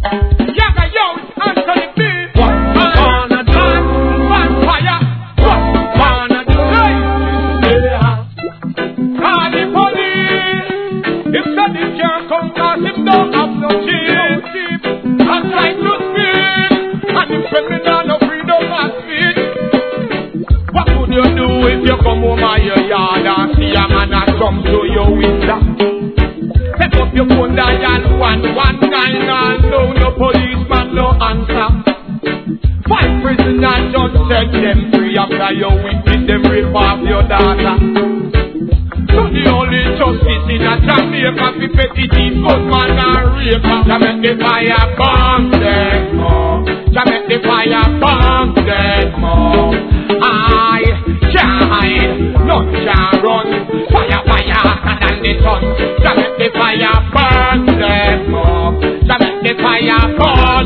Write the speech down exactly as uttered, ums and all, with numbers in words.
Yaga yo, Anthony B. What wanna dance, vampire? What wanna do? Yeah. Call the police. If somebody can't come, cause him don't have no chief. I'm trying to speak, and if criminal no freedom of speech. What would you do if you come home to your yard and see a man that come to your window? Set up your phone dial one one nine and no no policeman no answer. Five prisoner just set them free after you witness them rape off your daughter. So the only justice in a Jamaica fi petty thief, gunman and raper. Ja make the fire burn them more. Ja make the fire burn them more. I can't hide, none can run. Fire, fire, hotter than the sun. Ja make the fire burn them more. Ja make the fire burn